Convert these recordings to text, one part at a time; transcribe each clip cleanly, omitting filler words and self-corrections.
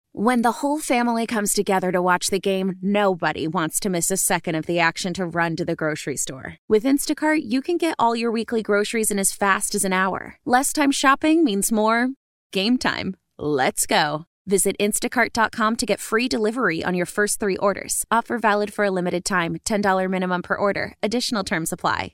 When the whole family comes together to watch the game, nobody wants to miss a second of the action to run to the grocery store. With Instacart, you can get all your weekly groceries in as fast as an hour. Less time shopping means more game time. Let's go. Visit instacart.com to get free delivery on your first 3 orders. Offer valid for a limited time. $10 minimum per order. Additional terms apply.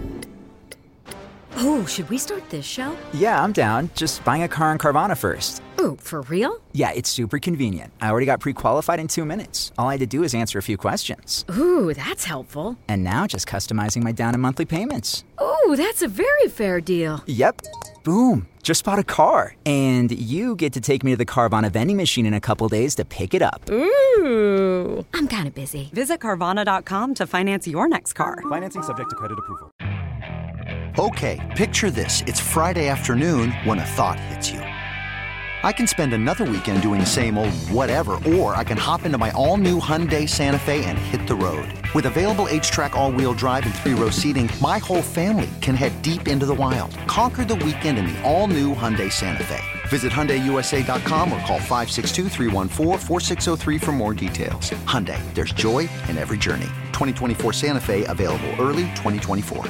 Oh, should we start this show? Yeah, I'm down. Just buying a car on Carvana first. Oh, for real? Yeah, it's super convenient. I already got pre-qualified in 2 minutes. All I had to do is answer a few questions. Ooh, that's helpful. And now just customizing my down and monthly payments. Ooh, that's a very fair deal. Yep. Boom. Just bought a car. And you get to take me to the Carvana vending machine in a couple days to pick it up. Ooh. I'm kind of busy. Visit Carvana.com to finance your next car. Financing subject to credit approval. Okay, picture this. It's Friday afternoon when a thought hits you. I can spend another weekend doing the same old whatever, or I can hop into my all-new Hyundai Santa Fe and hit the road. With available H-Track all-wheel drive and 3-row seating, my whole family can head deep into the wild. Conquer the weekend in the all-new Hyundai Santa Fe. Visit HyundaiUSA.com or call 562-314-4603 for more details. Hyundai, there's joy in every journey. 2024 Santa Fe, available early 2024.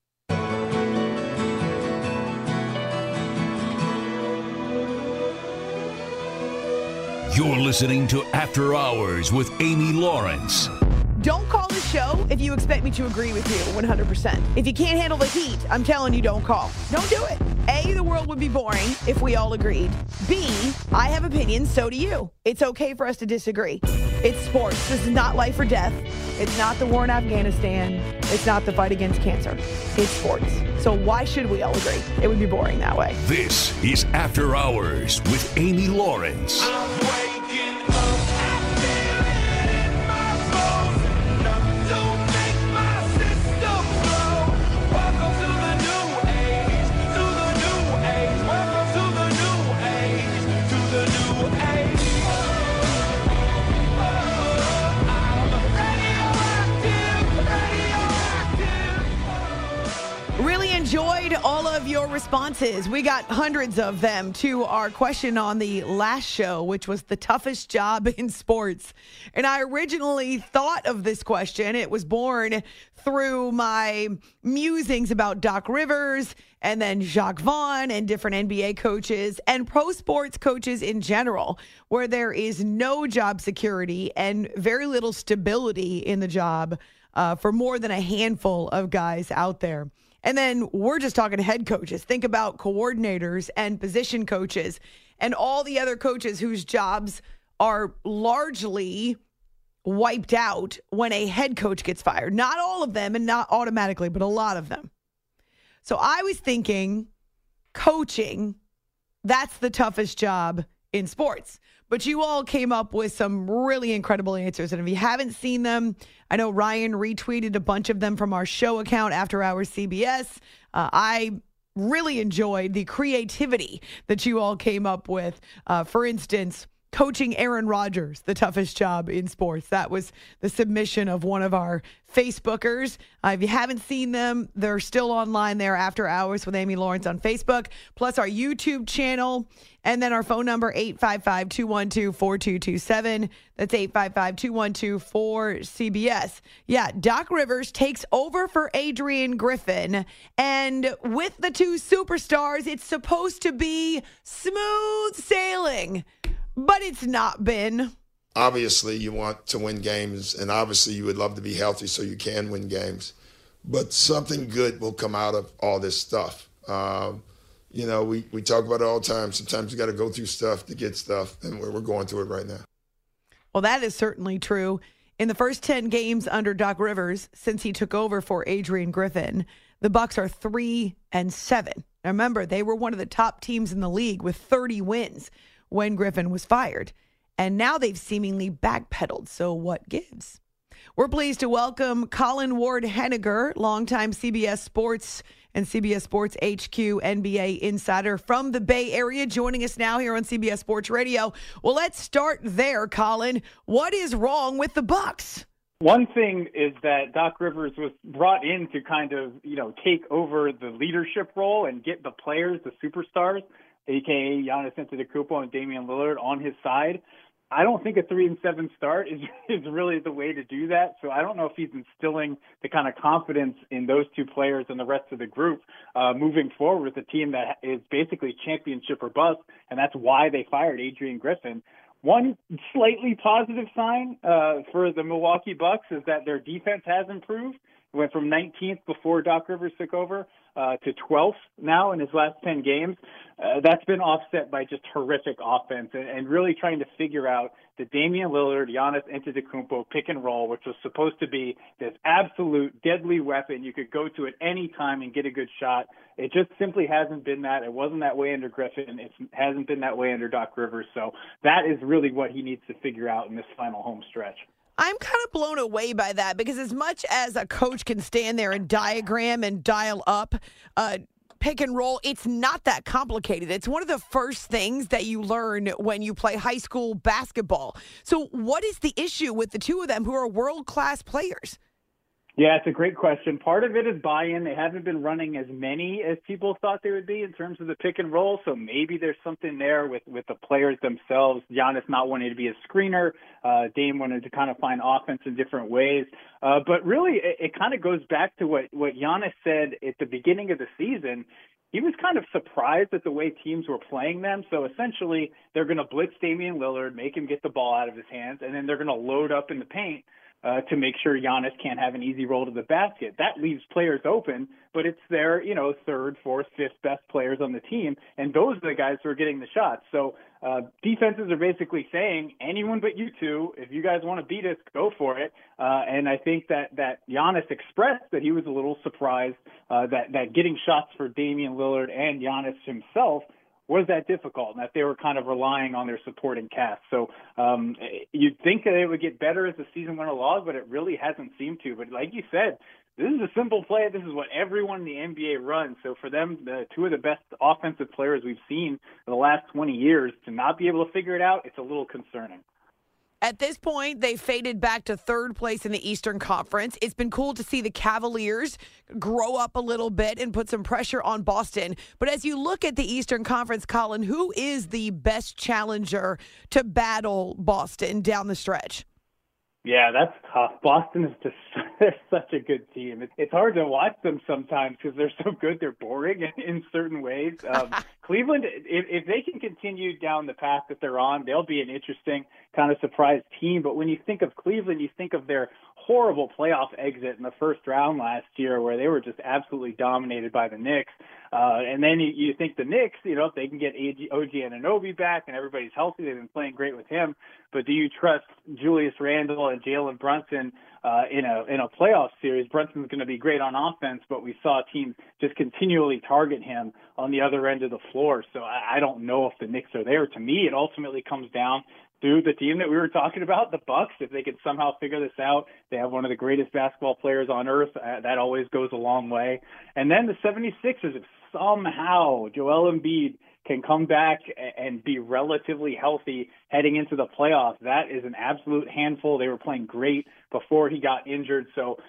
You're listening to After Hours with Amy Lawrence. Don't call the show if you expect me to agree with you 100%. If you can't handle the heat, I'm telling you, don't call. Don't do it. A, the world would be boring if we all agreed. B, I have opinions, so do you. It's okay for us to disagree. It's sports. This is not life or death. It's not the war in Afghanistan. It's not the fight against cancer. It's sports. So why should we all agree? It would be boring that way. This is After Hours with Amy Lawrence. Enjoyed all of your responses. We got hundreds of them to our question on the last show, which was the toughest job in sports. And I originally thought of this question. It was born through my musings about Doc Rivers and then Jacques Vaughn and different NBA coaches and pro sports coaches in general, where there is no job security and very little stability in the job for more than a handful of guys out there. And then we're just talking head coaches. Think about coordinators and position coaches and all the other coaches whose jobs are largely wiped out when a head coach gets fired. Not all of them and not automatically, but a lot of them. So I was thinking coaching, that's the toughest job in sports. But you all came up with some really incredible answers. And if you haven't seen them, I know Ryan retweeted a bunch of them from our show account, After Hours CBS. I really enjoyed the creativity that you all came up with. For instance, coaching Aaron Rodgers, the toughest job in sports. That was the submission of one of our Facebookers. If you haven't seen them, they're still online there, After Hours with Amy Lawrence on Facebook, plus our YouTube channel, and then our phone number, 855-212-4227. That's 855-212-4CBS. Yeah, Doc Rivers takes over for Adrian Griffin, and with the two superstars, it's supposed to be smooth sailing. But it's not been. Obviously, you want to win games, and obviously you would love to be healthy so you can win games. But something good will come out of all this stuff. We talk about it all the time. Sometimes you got to go through stuff to get stuff, and we're going through it right now. Well, that is certainly true. In the first 10 games under Doc Rivers, since he took over for Adrian Griffin, the Bucs are 3-7. Now, remember, they were one of the top teams in the league with 30 wins when Griffin was fired. And now they've seemingly backpedaled. So what gives? We're pleased to welcome Colin Ward Henniger, longtime CBS Sports and CBS Sports HQ NBA insider from the Bay Area, joining us now here on CBS Sports Radio. Well, let's start there, Colin. What is wrong with the Bucs? One thing is that Doc Rivers was brought in to kind of, take over the leadership role and get the players, the superstars, a.k.a. Giannis Antetokounmpo and Damian Lillard, on his side. I don't think a 3-7 start is really the way to do that. So I don't know if he's instilling the kind of confidence in those two players and the rest of the group moving forward with a team that is basically championship or bust, and that's why they fired Adrian Griffin. One slightly positive sign for the Milwaukee Bucks is that their defense has improved. It went from 19th before Doc Rivers took over to 12th now in his last 10 games. That's been offset by just horrific offense and really trying to figure out the Damian Lillard, Giannis Antetokounmpo pick and roll, which was supposed to be this absolute deadly weapon you could go to at any time and get a good shot. It just simply hasn't been that. It wasn't that way under Griffin. It hasn't been that way under Doc Rivers. So that is really what he needs to figure out in this final home stretch. I'm kind of blown away by that because as much as a coach can stand there and diagram and dial up pick and roll, it's not that complicated. It's one of the first things that you learn when you play high school basketball. So what is the issue with the two of them who are world-class players? Yeah, it's a great question. Part of it is buy-in. They haven't been running as many as people thought they would be in terms of the pick and roll, so maybe there's something there with the players themselves. Giannis not wanting to be a screener. Dame wanted to kind of find offense in different ways. But really, it kind of goes back to what Giannis said at the beginning of the season. He was kind of surprised at the way teams were playing them. So essentially, they're going to blitz Damian Lillard, make him get the ball out of his hands, and then they're going to load up in the paint to make sure Giannis can't have an easy roll to the basket. That leaves players open, but it's their, third, fourth, fifth best players on the team, and those are the guys who are getting the shots. So defenses are basically saying, anyone but you two, if you guys want to beat us, go for it. And I think that Giannis expressed that he was a little surprised that getting shots for Damian Lillard and Giannis himself was that difficult, and that they were kind of relying on their supporting cast. So you'd think that it would get better as the season went along, but it really hasn't seemed to. But like you said, this is a simple play. This is what everyone in the NBA runs. So for them, the two of the best offensive players we've seen in the last 20 years, to not be able to figure it out, it's a little concerning. At this point, they faded back to third place in the Eastern Conference. It's been cool to see the Cavaliers grow up a little bit and put some pressure on Boston. But as you look at the Eastern Conference, Colin, who is the best challenger to battle Boston down the stretch? Yeah, that's tough. Boston is just they're such a good team. It's hard to watch them sometimes because they're so good. They're boring in certain ways. Cleveland, if they can continue down the path that they're on, they'll be an interesting kind of surprise team. But when you think of Cleveland, you think of their horrible playoff exit in the first round last year where they were just absolutely dominated by the Knicks. And then you think the Knicks, if they can get OG Anunoby back and everybody's healthy, they've been playing great with him. But do you trust Julius Randle and Jalen Brunson in a playoff series? Brunson's going to be great on offense, but we saw teams just continually target him on the other end of the floor. So I don't know if the Knicks are there. To me, it ultimately comes down to the team that we were talking about, the Bucks. If they could somehow figure this out, they have one of the greatest basketball players on earth. That always goes a long way. And then the 76ers, if somehow Joel Embiid can come back and be relatively healthy heading into the playoffs, that is an absolute handful. They were playing great before he got injured. So,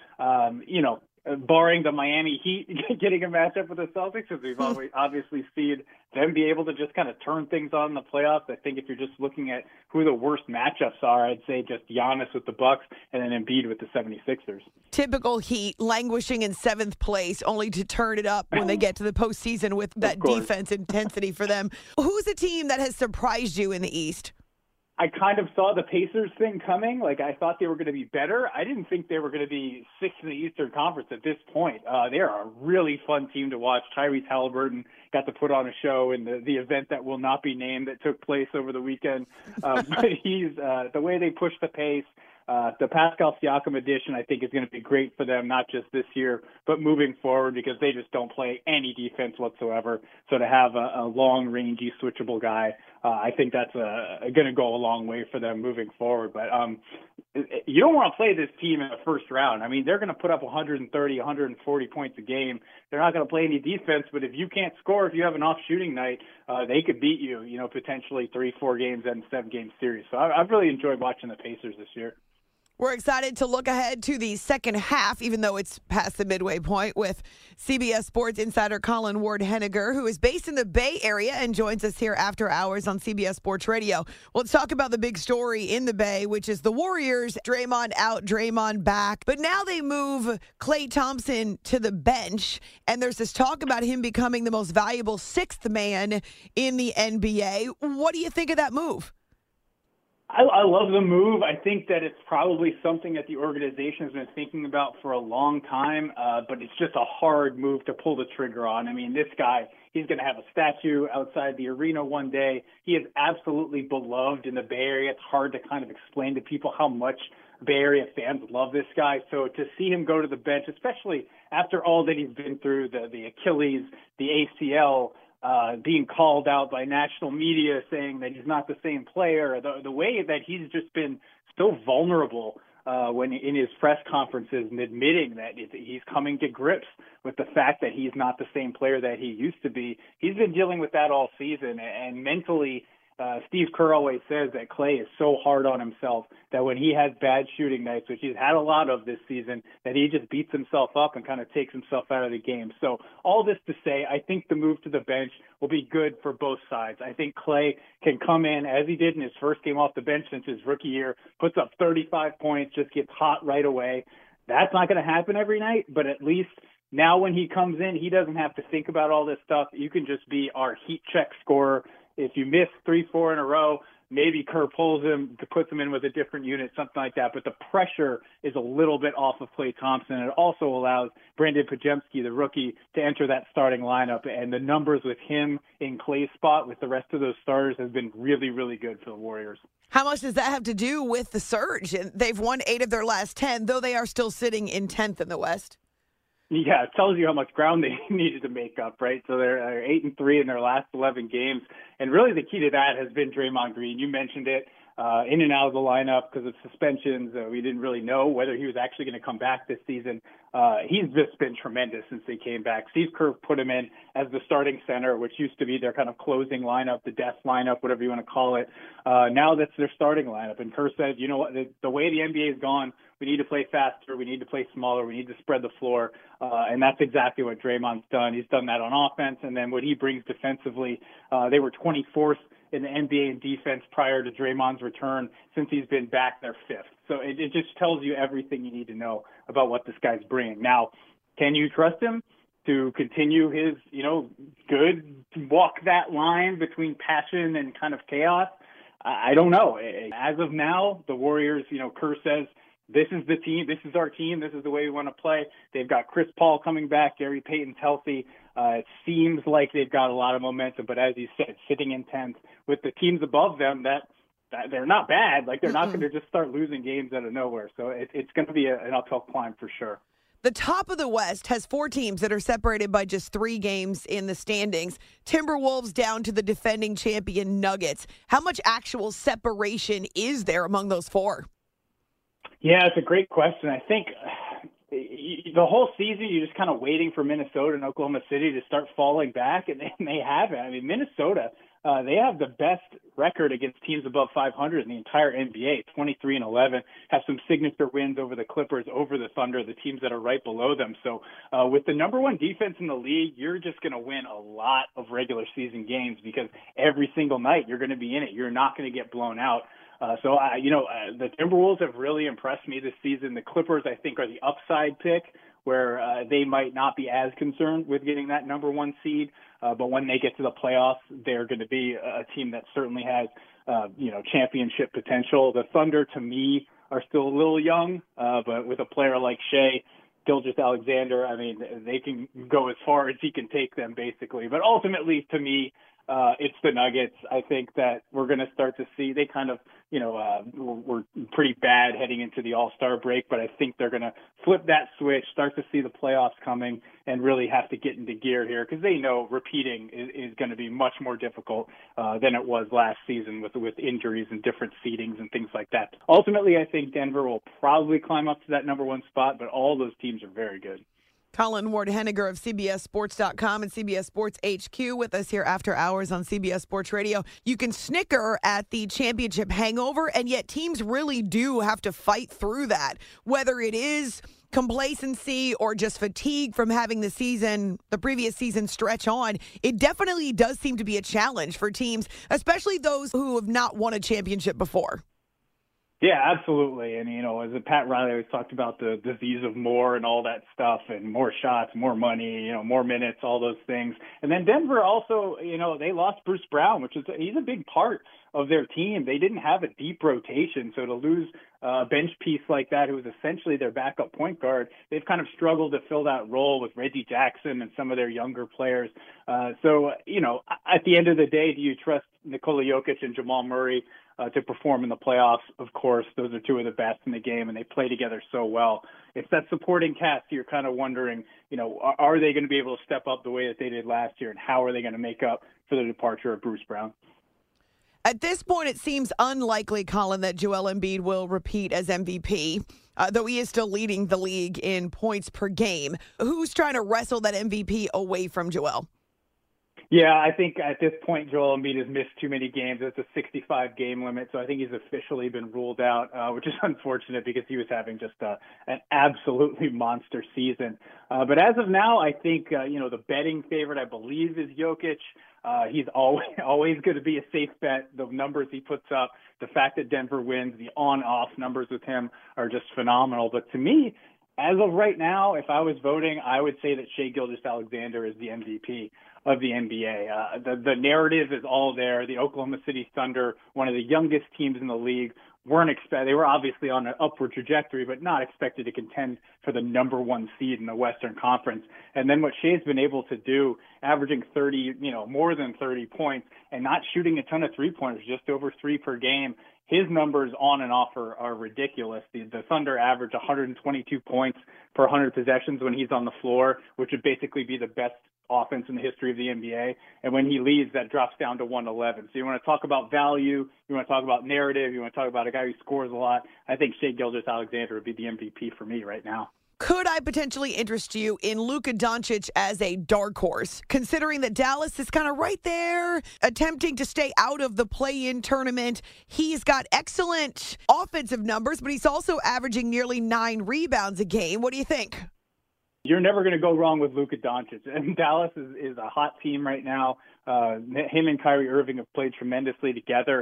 barring the Miami Heat getting a matchup with the Celtics, because we've always obviously seen them be able to just kind of turn things on in the playoffs. I think if you're just looking at who the worst matchups are, I'd say just Giannis with the Bucks and then Embiid with the 76ers. Typical Heat, languishing in seventh place, only to turn it up when they get to the postseason with that defense intensity for them. Who's a team that has surprised you in the East? I kind of saw the Pacers thing coming. Like, I thought they were going to be better. I didn't think they were going to be sixth in the Eastern Conference at this point. They are a really fun team to watch. Tyrese Halliburton got to put on a show in the event that will not be named that took place over the weekend. But he's the way they push the pace. The Pascal Siakam addition, I think, is going to be great for them, not just this year, but moving forward, because they just don't play any defense whatsoever. So to have a long, rangy, switchable guy, I think that's going to go a long way for them moving forward. But you don't want to play this team in the first round. I mean, they're going to put up 130, 140 points a game. They're not going to play any defense, but if you can't score, if you have an off shooting night, they could beat you, potentially 3-4 games and 7-game series. So I've really enjoyed watching the Pacers this year. We're excited to look ahead to the second half, even though it's past the midway point, with CBS Sports insider Colin Ward-Henniger, who is based in the Bay Area and joins us here after hours on CBS Sports Radio. Well, let's talk about the big story in the Bay, which is the Warriors. Draymond out, Draymond back. But now they move Klay Thompson to the bench, and there's this talk about him becoming the most valuable sixth man in the NBA. What do you think of that move? I love the move. I think that it's probably something that the organization has been thinking about for a long time, but it's just a hard move to pull the trigger on. I mean, this guy, he's going to have a statue outside the arena one day. He is absolutely beloved in the Bay Area. It's hard to kind of explain to people how much Bay Area fans love this guy. So to see him go to the bench, especially after all that he's been through, the Achilles, the ACL, being called out by national media saying that he's not the same player, the way that he's just been so vulnerable when in his press conferences and admitting that he's coming to grips with the fact that he's not the same player that he used to be. He's been dealing with that all season, and mentally, Steve Kerr always says that Klay is so hard on himself that when he has bad shooting nights, which he's had a lot of this season, that he just beats himself up and kind of takes himself out of the game. So all this to say, I think the move to the bench will be good for both sides. I think Klay can come in, as he did in his first game off the bench since his rookie year, puts up 35 points, just gets hot right away. That's not going to happen every night, but at least now when he comes in, he doesn't have to think about all this stuff. You can just be our heat check scorer. If you miss 3-4 in a row, maybe Kerr pulls him, puts him in with a different unit, something like that. But the pressure is a little bit off of Klay Thompson. It also allows Brandon Podziemski, the rookie, to enter that starting lineup. And the numbers with him in Klay's spot with the rest of those starters has been really, really good for the Warriors. How much does that have to do with the surge? They've won 8 of their last 10, though they are still sitting in 10th in the West. Yeah, it tells you how much ground they needed to make up, right? So they're 8-3 in their last 11 games. And really the key to that has been Draymond Green. You mentioned it, in and out of the lineup because of suspensions. We didn't really know whether he was actually going to come back this season. He's just been tremendous since he came back. Steve Kerr put him in as the starting center, which used to be their kind of closing lineup, the death lineup, whatever you want to call it. Now that's their starting lineup. And Kerr said, you know what, the way the NBA is gone, we need to play faster, we need to play smaller, we need to spread the floor. And that's exactly what Draymond's done. He's done that on offense. And then what he brings defensively, they were 24th in the NBA in defense prior to Draymond's return. Since he's been back, they're 5th. So it just tells you everything you need to know about what this guy's bringing. Now, can you trust him to continue his, good walk that line between passion and kind of chaos? I don't know. As of now, the Warriors, Kerr says, this is the team. This is our team. This is the way we want to play. They've got Chris Paul coming back. Gary Payton's healthy. It seems like they've got a lot of momentum. But as you said, sitting in 10th with the teams above them, that they're not bad. Like they're not going to just start losing games out of nowhere. So it's going to be an uphill climb for sure. The top of the West has 4 teams that are separated by just 3 games in the standings. Timberwolves down to the defending champion Nuggets. How much actual separation is there among those 4? Yeah, it's a great question. I think the whole season you're just kind of waiting for Minnesota and Oklahoma City to start falling back, and they haven't. I mean, Minnesota, they have the best record against teams above 500 in the entire NBA, 23-11, have some signature wins over the Clippers, over the Thunder, the teams that are right below them. So with the number 1 defense in the league, you're just going to win a lot of regular season games because every single night you're going to be in it. You're not going to get blown out. The Timberwolves have really impressed me this season. The Clippers, I think, are the upside pick where they might not be as concerned with getting that number 1 seed. But when they get to the playoffs, they're going to be a team that certainly has, championship potential. The Thunder, to me, are still a little young, but with a player like Shai Gilgeous-Alexander, I mean, they can go as far as he can take them, basically. But ultimately, to me, it's the Nuggets. I think that we're going to start to see they kind of, were pretty bad heading into the All-Star break, but I think they're going to flip that switch, start to see the playoffs coming, and really have to get into gear here because they know repeating is going to be much more difficult than it was last season with injuries and different seedings and things like that. Ultimately, I think Denver will probably climb up to that number 1 spot, but all those teams are very good. Colin Ward Henniger of CBSSports.com and CBS Sports HQ with us here after hours on CBS Sports Radio. You can snicker at the championship hangover, and yet teams really do have to fight through that, whether it is complacency or just fatigue from having the previous season stretch on. It definitely does seem to be a challenge for teams, especially those who have not won a championship before. Yeah, absolutely. And, as Pat Riley always talked about the disease of more and all that stuff, and more shots, more money, more minutes, all those things. And then Denver also, they lost Bruce Brown, he's a big part of their team. They didn't have a deep rotation. So to lose a bench piece like that, who was essentially their backup point guard, they've kind of struggled to fill that role with Reggie Jackson and some of their younger players. So, at the end of the day, do you trust Nikola Jokic and Jamal Murray to perform in the playoffs? Of course, those are two of the best in the game, and they play together so well. It's that supporting cast you're kind of wondering, are they going to be able to step up the way that they did last year, and how are they going to make up for the departure of Bruce Brown? At this point, it seems unlikely, Colin, that Joel Embiid will repeat as MVP, though he is still leading the league in points per game. Who's trying to wrestle that MVP away from Joel? Yeah, I think at this point, Joel Embiid has missed too many games. It's a 65-game limit, so I think he's officially been ruled out, which is unfortunate because he was having just an absolutely monster season. But as of now, I think, the betting favorite, I believe, is Jokic. He's always going to be a safe bet. The numbers he puts up, the fact that Denver wins, the on-off numbers with him are just phenomenal. But to me, as of right now, if I was voting, I would say that Shai Gilgeous-Alexander is the MVP of the NBA. The narrative is all there. The Oklahoma City Thunder, one of the youngest teams in the league, they were obviously on an upward trajectory, but not expected to contend for the number one seed in the Western Conference. And then what Shai's been able to do, averaging more than 30 points and not shooting a ton of three-pointers, just over 3 per game. His numbers on and off are ridiculous. The Thunder average 122 points per 100 possessions when he's on the floor, which would basically be the best offense in the history of the NBA. And when he leaves, that drops down to 111. So you want to talk about value, you want to talk about narrative, you want to talk about a guy who scores a lot. I think Shai Gilgeous-Alexander would be the MVP for me right now. Could I potentially interest you in Luka Doncic as a dark horse, considering that Dallas is kind of right there, attempting to stay out of the play-in tournament? He's got excellent offensive numbers, but he's also averaging nearly 9 rebounds a game. What do you think? You're never going to go wrong with Luka Doncic. And Dallas is a hot team right now. Him and Kyrie Irving have played tremendously together.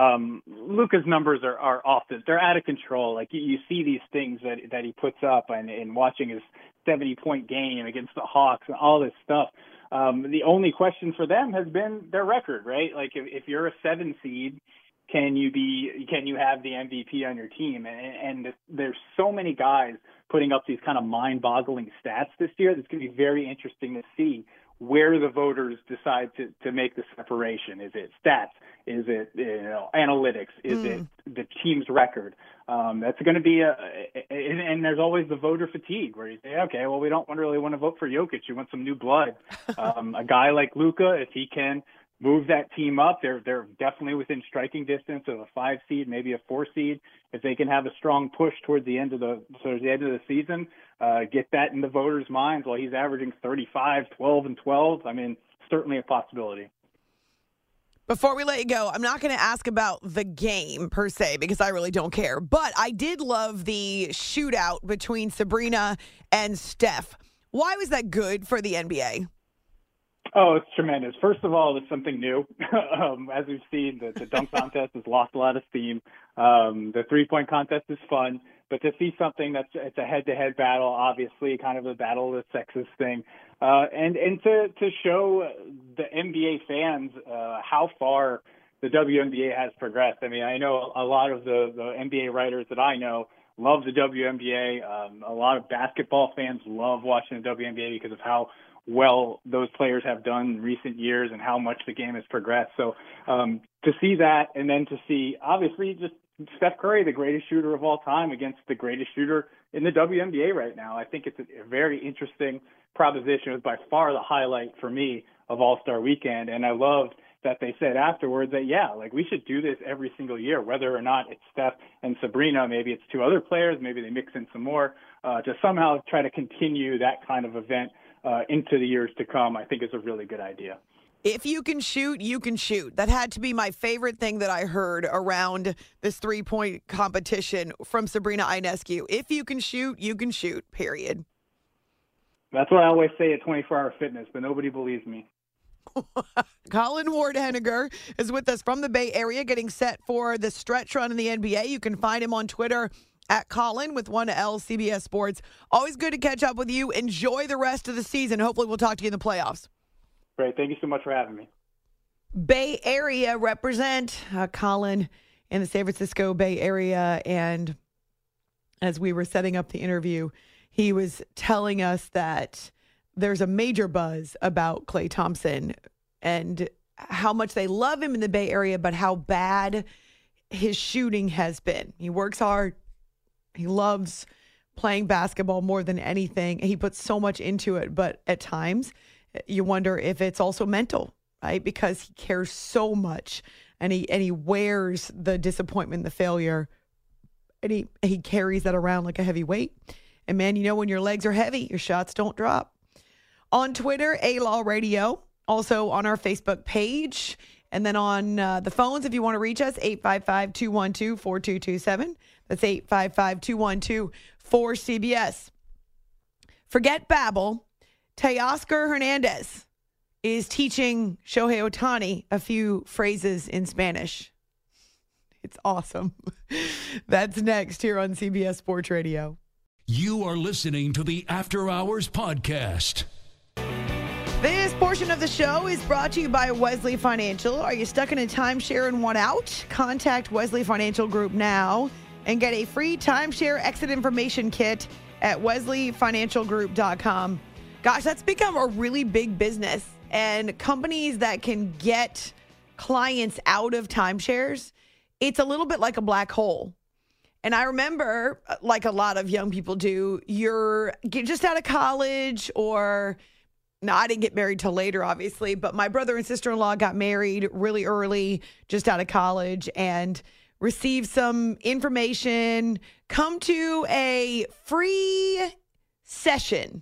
Luka's numbers are off they're out of control. Like you see these things that he puts up and watching his 70-point game against the Hawks and all this stuff. The only question for them has been their record, right? Like if you're a 7 seed, can you have the MVP on your team? And there's so many guys putting up these kind of mind-boggling stats this year. It's going to be very interesting to see where the voters decide to make the separation. Is it stats? Is it analytics? Is it the team's record? That's going to be and there's always the voter fatigue where you say, okay, well, we don't really want to vote for Jokic. You want some new blood. A guy like Luka, if he can move that team up, they're definitely within striking distance of a 5 seed, maybe a 4 seed. If they can have a strong push towards the end of the season, get that in the voters' minds while he's averaging 35, 12, and 12. I mean, certainly a possibility. Before we let you go, I'm not going to ask about the game per se because I really don't care. But I did love the shootout between Sabrina and Steph. Why was that good for the NBA? Oh, it's tremendous. First of all, it's something new. As we've seen, the dunk contest has lost a lot of steam. The three-point contest is fun, but to see something it's a head-to-head battle, obviously, kind of a battle of the sexes thing, and to show the NBA fans how far the WNBA has progressed. I mean, I know a lot of the NBA writers that I know love the WNBA. A lot of basketball fans love watching the WNBA because of how well those players have done in recent years and how much the game has progressed. So to see that, and then to see, obviously, just Steph Curry, the greatest shooter of all time, against the greatest shooter in the WNBA right now, I think it's a very interesting proposition. It was by far the highlight for me of All-Star Weekend, and I loved that they said afterwards that, yeah, like we should do this every single year, whether or not it's Steph and Sabrina, maybe it's two other players, maybe they mix in some more, to somehow try to continue that kind of event into the years to come, I think is a really good idea. If you can shoot, you can shoot. That had to be my favorite thing that I heard around this three-point competition from Sabrina Ionescu. If you can shoot, you can shoot, period. That's what I always say at 24 Hour Fitness, but nobody believes me. Colin Ward-Henniger is with us from the Bay Area, getting set for the stretch run in the NBA. You can find him on Twitter at Colin with 1L CBS Sports. Always good to catch up with you. Enjoy the rest of the season. Hopefully we'll talk to you in the playoffs. Great. Thank you so much for having me. Bay Area represent Colin in the San Francisco Bay Area. And as we were setting up the interview, he was telling us that there's a major buzz about Klay Thompson and how much they love him in the Bay Area, but how bad his shooting has been. He works hard. He loves playing basketball more than anything. He puts so much into it, but at times you wonder if it's also mental, right? Because he cares so much and he wears the disappointment, the failure, and he carries that around like a heavy weight. And man, you know, when your legs are heavy, your shots don't drop. On Twitter, A-Law Radio, also on our Facebook page, and then on the phones, if you want to reach us, 855-212-4227. That's 855-212-4CBS. Forget Babel. Teoscar Hernandez is teaching Shohei Ohtani a few phrases in Spanish. It's awesome. That's next here on CBS Sports Radio. You are listening to the After Hours Podcast. This portion of the show is brought to you by Wesley Financial. Are you stuck in a timeshare and want out? Contact Wesley Financial Group now and get a free timeshare exit information kit at wesleyfinancialgroup.com. Gosh, that's become a really big business. And companies that can get clients out of timeshares, it's a little bit like a black hole. And I remember, like a lot of young people do, you're just out of college or... No, I didn't get married till later, obviously, but my brother and sister-in-law got married really early, just out of college, and received some information. Come to a free session.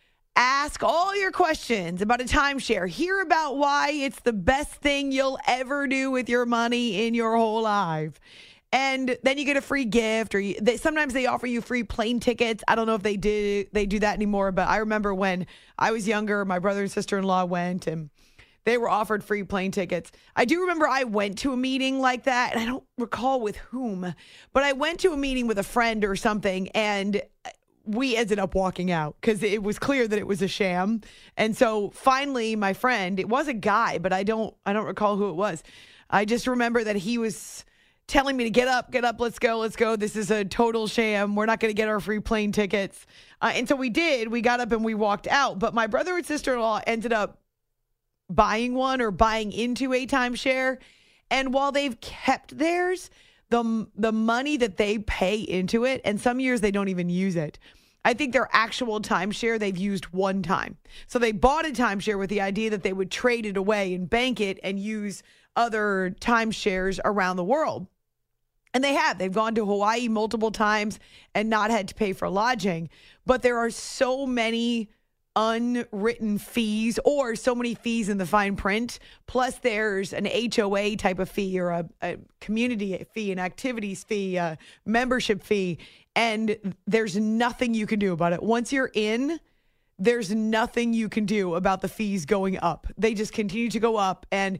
Ask all your questions about a timeshare. Hear about why it's the best thing you'll ever do with your money in your whole life. And then you get a free gift, or sometimes they offer you free plane tickets. I don't know if they do that anymore, but I remember when I was younger, my brother and sister-in-law went, and they were offered free plane tickets. I do remember I went to a meeting like that, and I don't recall with whom, but I went to a meeting with a friend or something, and we ended up walking out because it was clear that it was a sham. And so finally, my friend, it was a guy, but I don't recall who it was. I just remember that he was telling me to get up, let's go. This is a total sham. We're not going to get our free plane tickets. And so we did. We got up and we walked out. But my brother and sister-in-law ended up buying one or buying into a timeshare. And while they've kept theirs, the money that they pay into it, and some years they don't even use it. I think their actual timeshare they've used one time. So they bought a timeshare with the idea that they would trade it away and bank it and use other timeshares around the world. And they have. They've gone to Hawaii multiple times and not had to pay for lodging. But there are so many unwritten fees or so many fees in the fine print. Plus, there's an HOA type of fee or a community fee, an activities fee, a membership fee. And there's nothing you can do about it. Once you're in, there's nothing you can do about the fees going up. They just continue to go up. And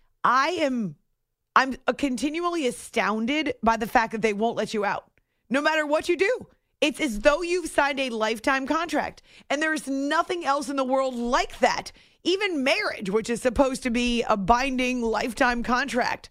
I'm continually astounded by the fact that they won't let you out. No matter what you do. It's as though you've signed a lifetime contract. And there's nothing else in the world like that. Even marriage, which is supposed to be a binding lifetime contract.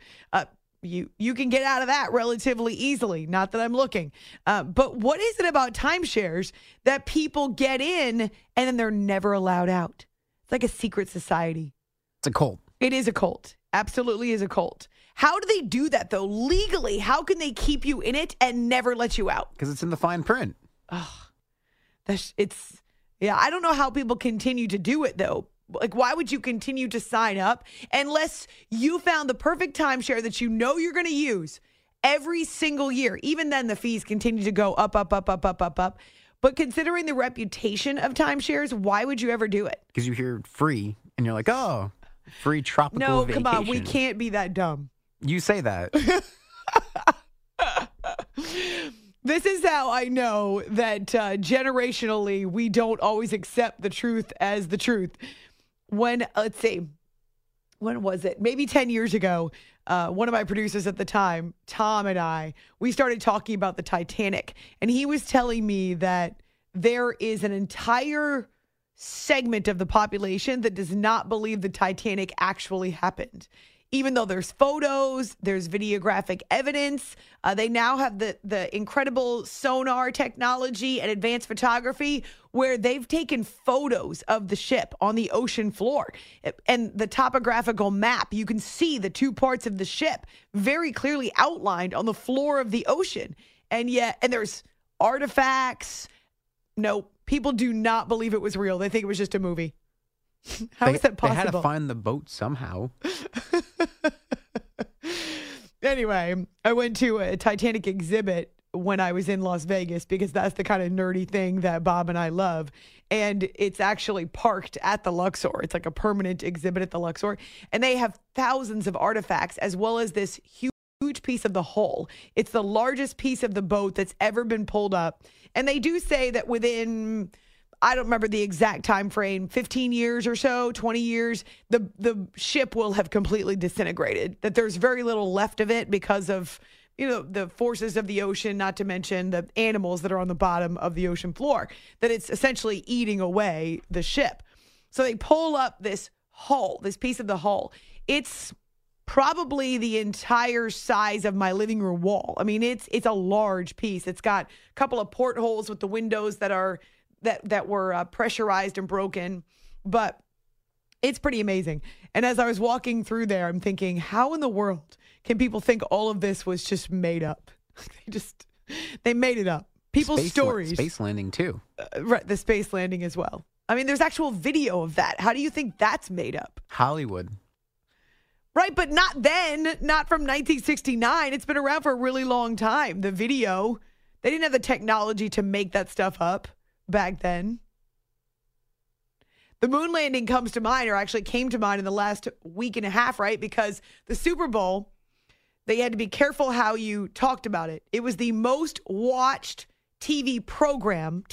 You can get out of that relatively easily. Not that I'm looking. But what is it about timeshares that people get in and then they're never allowed out? It's like a secret society. It's a cult. It is a cult. Absolutely is a cult. How do they do that, though? Legally, how can they keep you in it and never let you out? Because it's in the fine print. I don't know how people continue to do it, though. Like, why would you continue to sign up unless you found the perfect timeshare that you know you're going to use every single year? Even then, the fees continue to go up, up, up, up, up, up, up. But considering the reputation of timeshares, why would you ever do it? Because you hear free, and you're like, oh, free tropical vacation. No, come on. We can't be that dumb. You say that. This is how I know that generationally we don't always accept the truth as the truth. When, let's see, when was it? Maybe 10 years ago, one of my producers at the time, Tom, and we started talking about the Titanic. And he was telling me that there is an entire segment of the population that does not believe the Titanic actually happened. Even though there's photos, there's videographic evidence, they now have the incredible sonar technology and advanced photography where they've taken photos of the ship on the ocean floor. And the topographical map, you can see the two parts of the ship very clearly outlined on the floor of the ocean. And there's artifacts. No, people do not believe it was real. They think it was just a movie. How is that possible? They had to find the boat somehow. Anyway, I went to a Titanic exhibit when I was in Las Vegas because that's the kind of nerdy thing that Bob and I love. And it's actually parked at the Luxor. It's like a permanent exhibit at the Luxor. And they have thousands of artifacts as well as this huge piece of the hull. It's the largest piece of the boat that's ever been pulled up. And they do say that within, I don't remember the exact time frame, 15 years or so, 20 years, the ship will have completely disintegrated, that there's very little left of it because of, the forces of the ocean, not to mention the animals that are on the bottom of the ocean floor, that it's essentially eating away the ship. So they pull up this hull, this piece of the hull. It's probably the entire size of my living room wall. I mean, it's a large piece. It's got a couple of portholes with the windows that were pressurized and broken, but it's pretty amazing. And as I was walking through there, I'm thinking, how in the world can people think all of this was just made up? They made it up. People's stories. Space landing too. Right, the space landing as well. I mean, there's actual video of that. How do you think that's made up? Hollywood. Right, but not then, not from 1969. It's been around for a really long time. The video, they didn't have the technology to make that stuff up back then. The moon landing comes to mind, or actually came to mind in the last week and a half, right? Because the Super Bowl, they had to be careful how you talked about it. It was the most watched TV program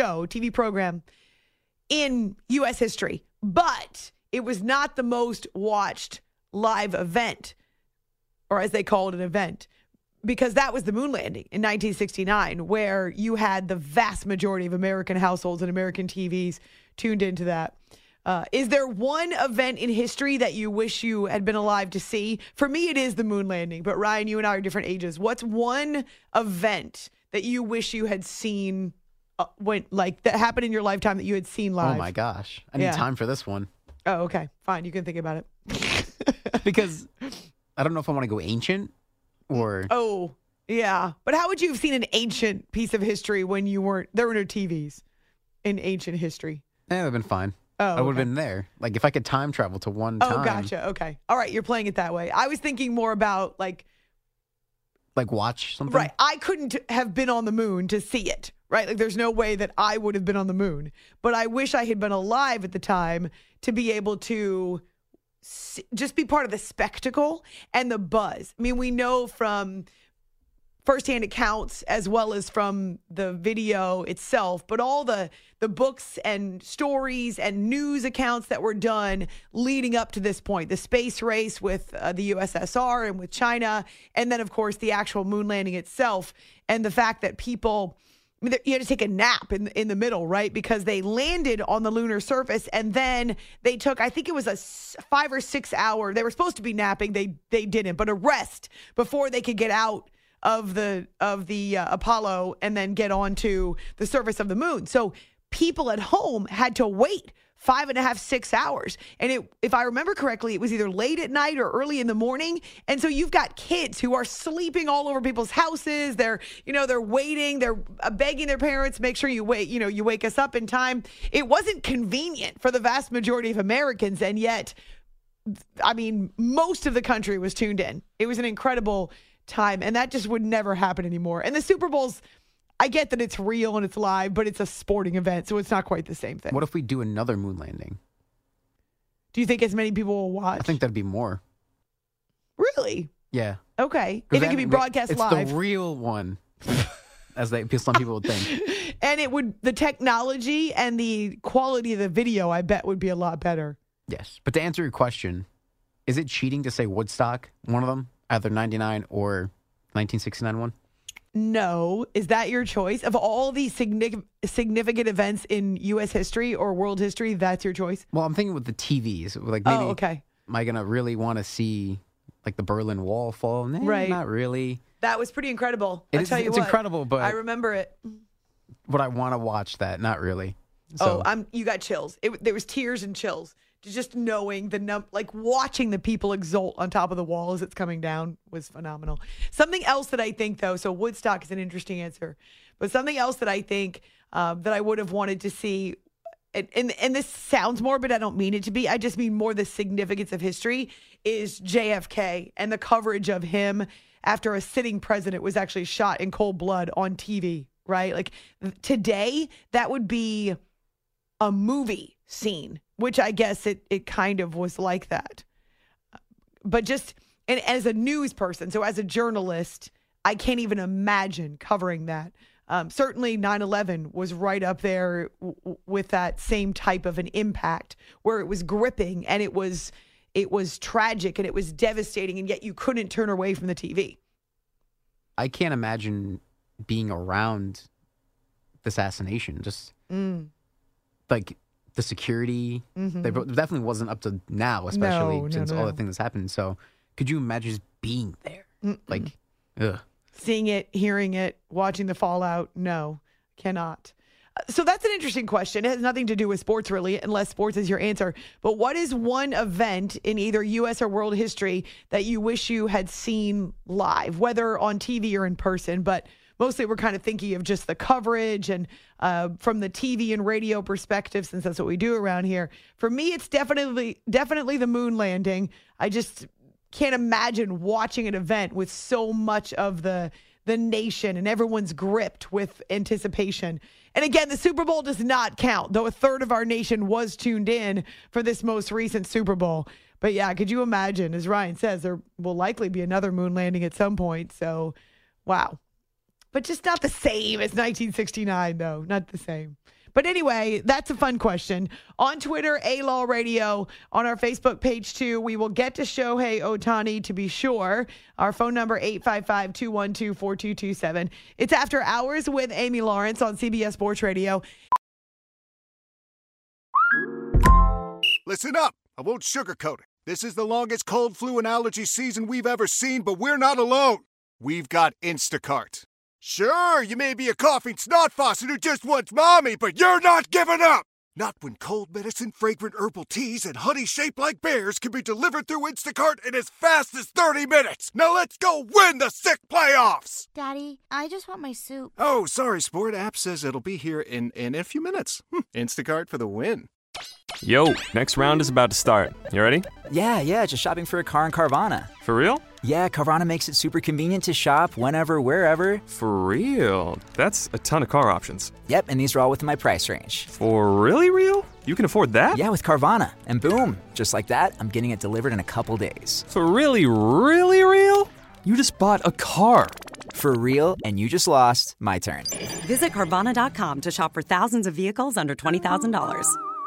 in U.S. history, but it was not the most watched live event, or as they called it, an event, because that was the moon landing in 1969, where you had the vast majority of American households and American TVs tuned into that. Is there one event in history that you wish you had been alive to see? For me, it is the moon landing. But Ryan, you and I are different ages. What's one event that you wish you had seen, that happened in your lifetime that you had seen live? Oh my gosh, I need time for this one. Oh, okay, fine. You can think about it. Because I don't know if I want to go ancient or. Oh, yeah. But how would you have seen an ancient piece of history when there were no TVs in ancient history? That would have been fine. Oh, I would have been there. Like if I could time travel to one time. Oh, gotcha. Okay. All right. You're playing it that way. I was thinking more about like watch something. Right. I couldn't have been on the moon to see it. Right. Like there's no way that I would have been on the moon. But I wish I had been alive at the time to be able to just be part of the spectacle and the buzz. I mean, we know from firsthand accounts as well as from the video itself, but all the books and stories and news accounts that were done leading up to this point, the space race with the USSR and with China, and then, of course, the actual moon landing itself, and the fact that people, I mean, you had to take a nap in the middle, right? Because they landed on the lunar surface, and then they took, I think it was a 5 or 6 hour, they were supposed to be napping, they didn't, but a rest before they could get out of the Apollo and then get onto the surface of the moon. So people at home had to wait 5.5, 6 hours. And if I remember correctly, it was either late at night or early in the morning. And so you've got kids who are sleeping all over people's houses. They're waiting. They're begging their parents, make sure you wake us up in time. It wasn't convenient for the vast majority of Americans. And yet, I mean, most of the country was tuned in. It was an incredible time. And that just would never happen anymore. And the Super Bowl's, I get that it's real and it's live, but it's a sporting event, so it's not quite the same thing. What if we do another moon landing? Do you think as many people will watch? I think that'd be more. Really? Yeah. Okay. If it could be broadcast live. It's the real one, as some people would think. And the technology and the quality of the video, I bet, would be a lot better. Yes. But to answer your question, is it cheating to say Woodstock, one of them, either 99 or 1969 one? No. Is that your choice? Of all the significant events in U.S. history or world history, that's your choice? Well, I'm thinking with the TVs. Like maybe, okay. Am I going to really want to see like the Berlin Wall fall? Nah, right. Not really. That was pretty incredible. It's incredible, but I remember it. Would I want to watch that? Not really. So. You got chills. There was tears and chills. Just knowing watching the people exult on top of the wall as it's coming down was phenomenal. Something else that I think, though, so Woodstock is an interesting answer, but something else that I think that I would have wanted to see, and this sounds morbid, I don't mean it to be, I just mean more the significance of history, is JFK and the coverage of him after a sitting president was actually shot in cold blood on TV, right? Like today, that would be a movie scene, which I guess it kind of was like that. But just, and as a news person, so as a journalist, I can't even imagine covering that. Certainly 9/11 was right up there with that same type of an impact where it was gripping and it was tragic and it was devastating, and yet you couldn't turn away from the TV. I can't imagine being around the assassination. Just like the security, there definitely wasn't up to now, especially since all the things that's happened. So could you imagine just being there? Like, ugh. Seeing it, hearing it, watching the fallout? No, cannot. So that's an interesting question. It has nothing to do with sports, really, unless sports is your answer. But what is one event in either U.S. or world history that you wish you had seen live, whether on TV or in person? But mostly we're kind of thinking of just the coverage and from the TV and radio perspective, since that's what we do around here. For me, it's definitely the moon landing. I just can't imagine watching an event with so much of the nation and everyone's gripped with anticipation. And again, the Super Bowl does not count, though a third of our nation was tuned in for this most recent Super Bowl. But yeah, could you imagine, as Ryan says, there will likely be another moon landing at some point. So, wow. But just not the same as 1969, though. Not the same. But anyway, that's a fun question. On Twitter, A-Law Radio. On our Facebook page, too, we will get to Shohei Ohtani, to be sure. Our phone number, 855-212-4227. It's After Hours with Amy Lawrence on CBS Sports Radio. Listen up. I won't sugarcoat it. This is the longest cold, flu, and allergy season we've ever seen, but we're not alone. We've got Instacart. Sure, you may be a coughing snot faucet who just wants mommy, but you're not giving up! Not when cold medicine, fragrant herbal teas, and honey shaped like bears can be delivered through Instacart in as fast as 30 minutes! Now let's go win the sick playoffs! Daddy, I just want my soup. Oh, sorry, Sport. App says it'll be here in a few minutes. Instacart for the win. Yo, next round is about to start. You ready? Yeah, just shopping for a car in Carvana. For real? Yeah, Carvana makes it super convenient to shop whenever, wherever. For real? That's a ton of car options. Yep, and these are all within my price range. For really real? You can afford that? Yeah, with Carvana. And boom, just like that, I'm getting it delivered in a couple days. For really, really real? You just bought a car. For real, and you just lost my turn. Visit Carvana.com to shop for thousands of vehicles under $20,000.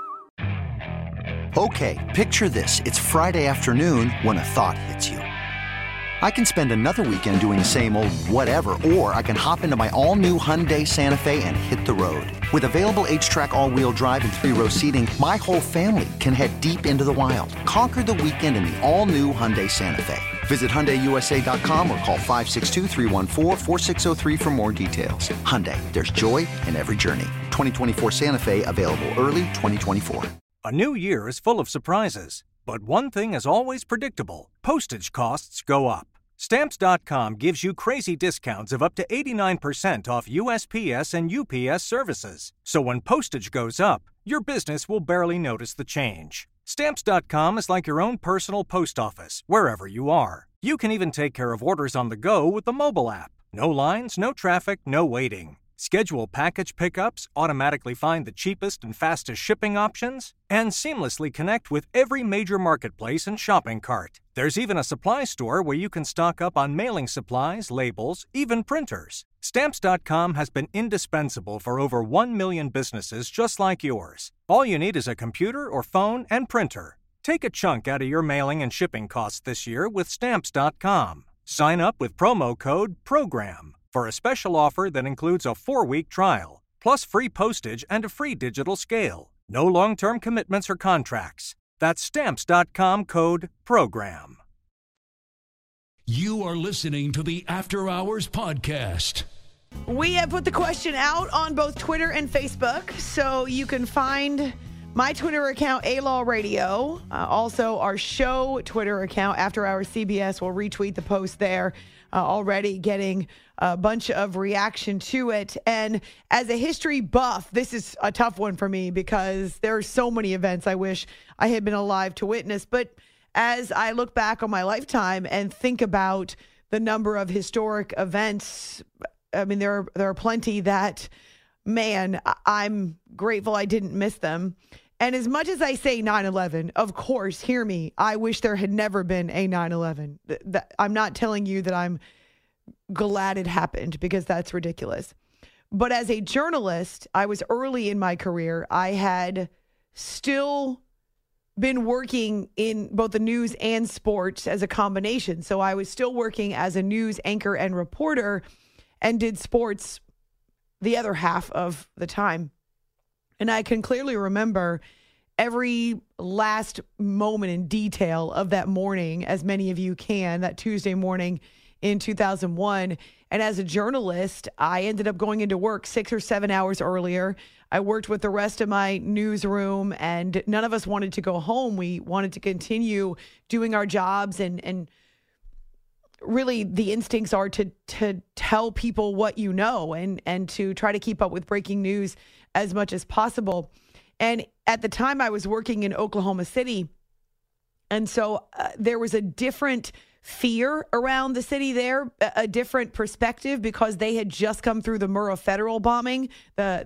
Okay, picture this. It's Friday afternoon when a thought hits you. I can spend another weekend doing the same old whatever, or I can hop into my all-new Hyundai Santa Fe and hit the road. With available H-Track all-wheel drive and 3-row seating, my whole family can head deep into the wild. Conquer the weekend in the all-new Hyundai Santa Fe. Visit HyundaiUSA.com or call 562-314-4603 for more details. Hyundai, there's joy in every journey. 2024 Santa Fe, available early 2024. A new year is full of surprises, but one thing is always predictable. Postage costs go up. Stamps.com gives you crazy discounts of up to 89% off USPS and UPS services. So when postage goes up, your business will barely notice the change. Stamps.com is like your own personal post office, wherever you are. You can even take care of orders on the go with the mobile app. No lines, no traffic, no waiting. Schedule package pickups, automatically find the cheapest and fastest shipping options, and seamlessly connect with every major marketplace and shopping cart. There's even a supply store where you can stock up on mailing supplies, labels, even printers. Stamps.com has been indispensable for over 1 million businesses just like yours. All you need is a computer or phone and printer. Take a chunk out of your mailing and shipping costs this year with Stamps.com. Sign up with promo code PROGRAM for a special offer that includes a 4-week trial, plus free postage and a free digital scale. No long-term commitments or contracts. That's Stamps.com code PROGRAM. You are listening to the After Hours Podcast. We have put the question out on both Twitter and Facebook, so you can find my Twitter account, A-Law Radio. Also, our show Twitter account, After Hours CBS, will retweet the post there. Already getting a bunch of reaction to it. And as a history buff, this is a tough one for me because there are so many events I wish I had been alive to witness. But as I look back on my lifetime and think about the number of historic events, I mean, there are plenty that, man, I'm grateful I didn't miss them. And as much as I say 9/11, of course, hear me, I wish there had never been a 9/11. I'm not telling you that I'm glad it happened because that's ridiculous. But as a journalist, I was early in my career. I had still been working in both the news and sports as a combination. So I was still working as a news anchor and reporter and did sports the other half of the time. And I can clearly remember every last moment in detail of that morning, as many of you can, that Tuesday morning in 2001. And as a journalist, I ended up going into work 6 or 7 hours earlier. I worked with the rest of my newsroom, and none of us wanted to go home. We wanted to continue doing our jobs, and really the instincts are to tell people what you know and to try to keep up with breaking news as much as possible. And at the time I was working in Oklahoma City. And so there was a different fear around the city there, a different perspective because they had just come through the Murrah Federal bombing. That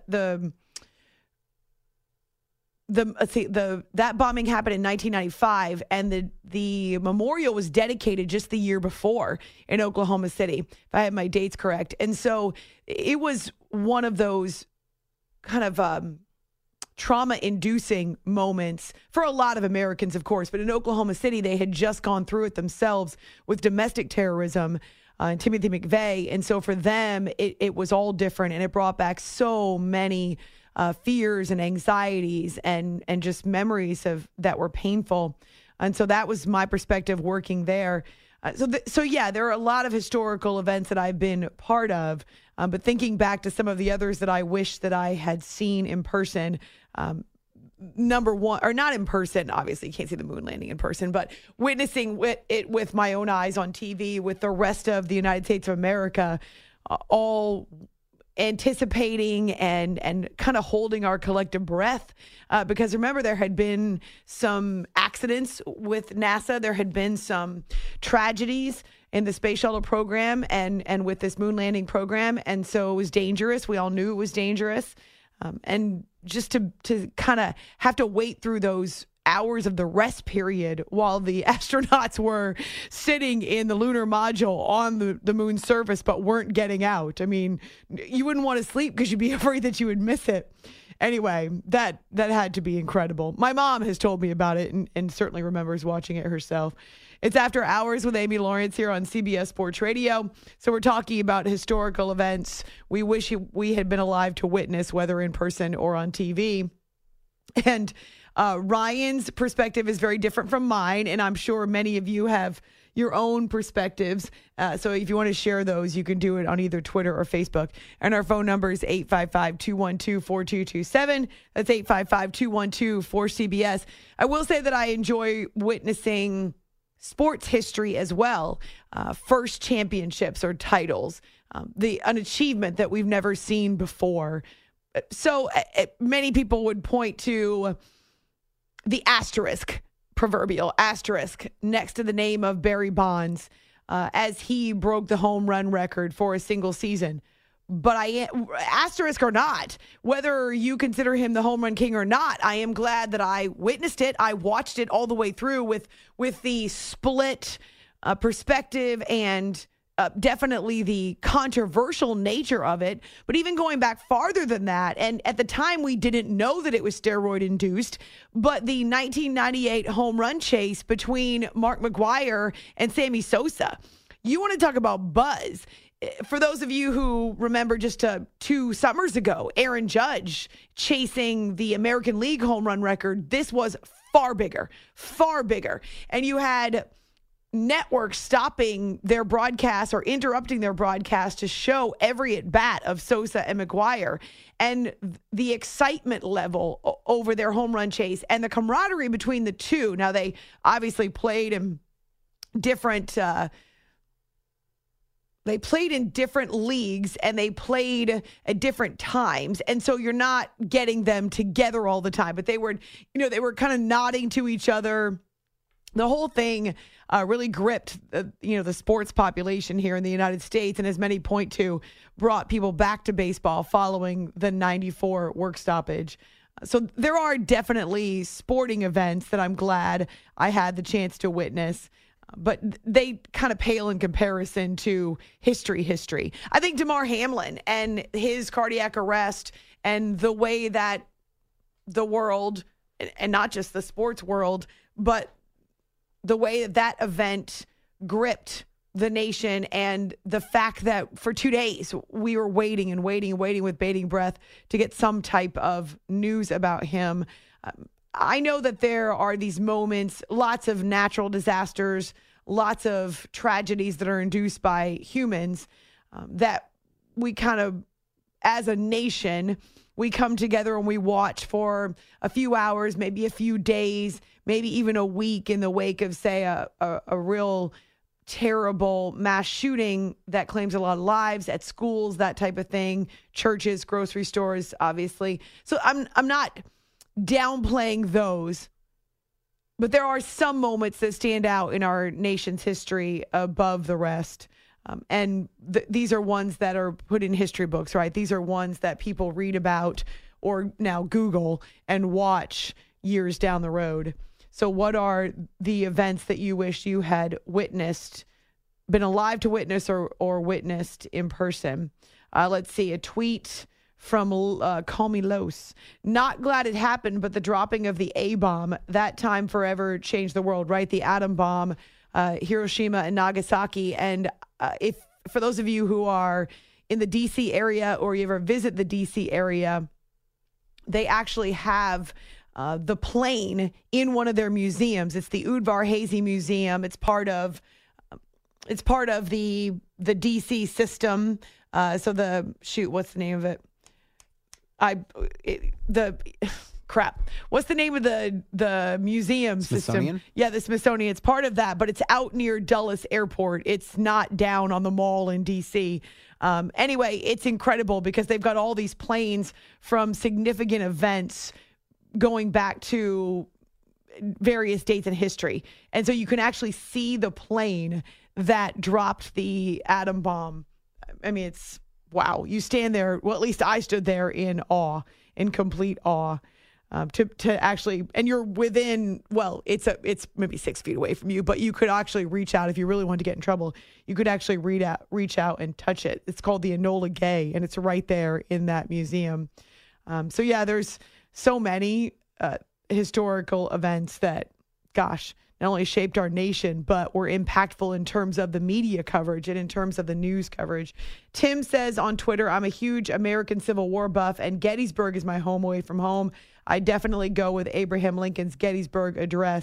bombing happened in 1995, and the memorial was dedicated just the year before in Oklahoma City, if I have my dates correct. And so it was one of those kind of trauma-inducing moments for a lot of Americans, of course. But in Oklahoma City, they had just gone through it themselves with domestic terrorism and Timothy McVeigh. And so for them, it was all different, and it brought back so many fears and anxieties and just memories that were painful. And so that was my perspective working there. So yeah, there are a lot of historical events that I've been part of, but thinking back to some of the others that I wish that I had seen in person, number one, or not in person, obviously you can't see the moon landing in person, but witnessing it with my own eyes on TV with the rest of the United States of America, all anticipating and kind of holding our collective breath. Because remember, there had been some accidents with NASA. There had been some tragedies in the space shuttle program and with this moon landing program. And so it was dangerous. We all knew it was dangerous. And just to kind of have to wait through those hours of the rest period while the astronauts were sitting in the lunar module on the moon's surface but weren't getting out. I mean, you wouldn't want to sleep because you'd be afraid that you would miss it. Anyway, that had to be incredible. My mom has told me about it and certainly remembers watching it herself. It's After Hours with Amy Lawrence here on CBS Sports Radio. So we're talking about historical events we wish we had been alive to witness, whether in person or on TV. And Ryan's perspective is very different from mine, and I'm sure many of you have, your own perspectives. So if you want to share those, you can do it on either Twitter or Facebook. And our phone number is 855-212-4227. That's 855-212-4CBS. I will say that I enjoy witnessing sports history as well. First championships or titles, an achievement that we've never seen before. So many people would point to the proverbial asterisk next to the name of Barry Bonds as he broke the home run record for a single season. But asterisk or not, whether you consider him the home run king or not, I am glad that I witnessed it. I watched it all the way through with the split perspective and definitely the controversial nature of it. But even going back farther than that, and at the time we didn't know that it was steroid induced, but the 1998 home run chase between Mark McGwire and Sammy Sosa. You want to talk about buzz. For those of you who remember just 2 summers ago, Aaron Judge chasing the American League home run record, this was far bigger. And you had networks stopping their broadcast or interrupting their broadcast to show every at-bat of Sosa and McGwire, and the excitement level over their home run chase and the camaraderie between the two. Now, they obviously played in different leagues, and they played at different times. And so you're not getting them together all the time, but they were kind of nodding to each other. The whole thing really gripped, the sports population here in the United States, and as many point to, brought people back to baseball following the 94 work stoppage. So there are definitely sporting events that I'm glad I had the chance to witness, but they kind of pale in comparison to history. I think Damar Hamlin and his cardiac arrest and the way that the world, and not just the sports world, but the way that event gripped the nation, and the fact that for 2 days we were waiting with bated breath to get some type of news about him. I know that there are these moments, lots of natural disasters, lots of tragedies that are induced by humans, that we kind of, as a nation, we come together and we watch for a few hours, maybe a few days, maybe even a week in the wake of, say, a real terrible mass shooting that claims a lot of lives at schools, that type of thing, churches, grocery stores, obviously. So I'm not downplaying those, but there are some moments that stand out in our nation's history above the rest. And these are ones that are put in history books, right? These are ones that people read about or now Google and watch years down the road. So what are the events that you wish you had witnessed, been alive to witness, or witnessed in person? Let's see, a tweet from Call Me Los. Not glad it happened, but the dropping of the A-bomb, that time forever changed the world, right? The atom bomb, Hiroshima and Nagasaki. And if for those of you who are in the D.C. area or you ever visit the D.C. area, they actually have the plane in one of their museums. It's the Udvar Hazy Museum. It's part of the DC system. So what's the name of it? What's the name of the museum Smithsonian? system? Yeah, the Smithsonian. It's part of that, but it's out near Dulles Airport. It's not down on the mall in DC. Anyway, it's incredible because they've got all these planes from significant events going back to various dates in history. And so you can actually see the plane that dropped the atom bomb. I mean, it's wow. You stand there. Well, at least I stood there in awe, in complete awe, to actually, and you're within, well, it's maybe 6 feet away from you, but you could actually reach out if you really wanted to get in trouble. You could actually reach out and touch it. It's called the Enola Gay, and it's right there in that museum. So yeah, there's so many historical events that, gosh, not only shaped our nation, but were impactful in terms of the media coverage and in terms of the news coverage. Tim says on Twitter, I'm a huge American Civil War buff, and Gettysburg is my home away from home. I definitely go with Abraham Lincoln's Gettysburg Address.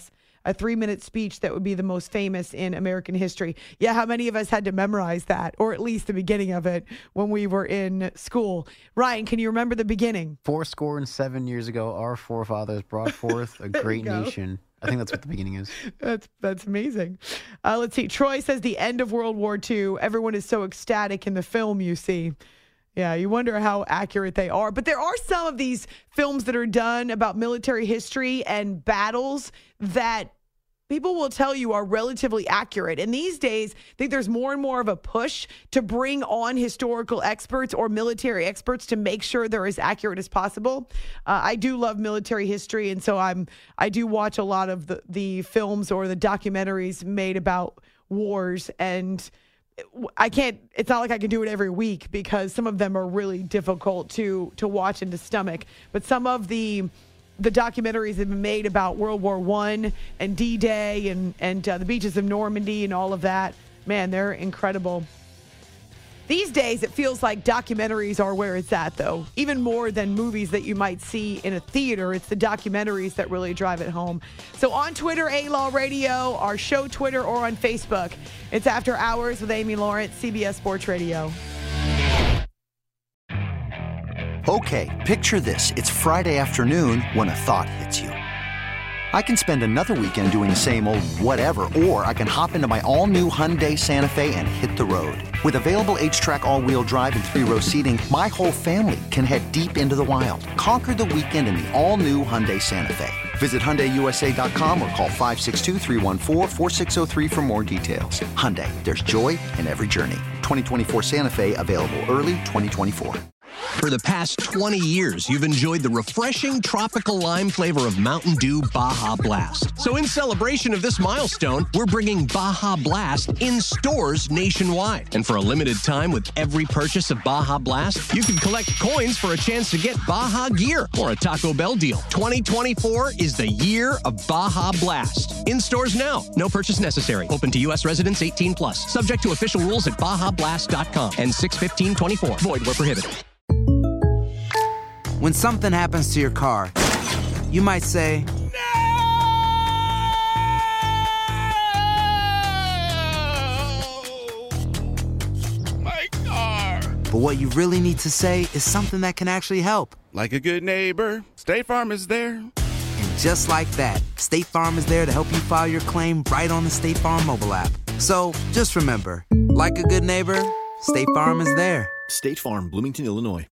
a 3-minute speech that would be the most famous in American history. Yeah, how many of us had to memorize that, or at least the beginning of it when we were in school? Ryan, can you remember the beginning? 77 years ago, our forefathers brought forth a great nation. I think that's what the beginning is. That's amazing. Let's see. Troy says the end of World War II. Everyone is so ecstatic in the film, you see. Yeah, you wonder how accurate they are. But there are some of these films that are done about military history and battles that people will tell you are relatively accurate. And these days, I think there's more and more of a push to bring on historical experts or military experts to make sure they're as accurate as possible. I do love military history, and so I do watch a lot of the films or the documentaries made about wars, and it's not like I can do it every week because some of them are really difficult to watch and to stomach. But some of the documentaries have been made about World War I and D-Day and the beaches of Normandy and all of that. Man, they're incredible. These days, it feels like documentaries are where it's at, though. Even more than movies that you might see in a theater, it's the documentaries that really drive it home. So on Twitter, A-Law Radio, our show Twitter, or on Facebook, it's After Hours with Amy Lawrence, CBS Sports Radio. Okay, picture this. It's Friday afternoon when a thought hits you. I can spend another weekend doing the same old whatever, or I can hop into my all-new Hyundai Santa Fe and hit the road. With available H-Track all-wheel drive and 3-row seating, my whole family can head deep into the wild. Conquer the weekend in the all-new Hyundai Santa Fe. Visit HyundaiUSA.com or call 562-314-4603 for more details. Hyundai, there's joy in every journey. 2024 Santa Fe, available early 2024. For the past 20 years, you've enjoyed the refreshing tropical lime flavor of Mountain Dew Baja Blast. So in celebration of this milestone, we're bringing Baja Blast in stores nationwide. And for a limited time, with every purchase of Baja Blast, you can collect coins for a chance to get Baja gear or a Taco Bell deal. 2024 is the year of Baja Blast. In stores now. No purchase necessary. Open to U.S. residents 18 plus. Subject to official rules at BajaBlast.com and 6/15/24. Void where prohibited. When something happens to your car, you might say, My car! But what you really need to say is something that can actually help. Like a good neighbor, State Farm is there. And just like that, State Farm is there to help you file your claim right on the State Farm mobile app. So just remember, like a good neighbor, State Farm is there. State Farm, Bloomington, Illinois.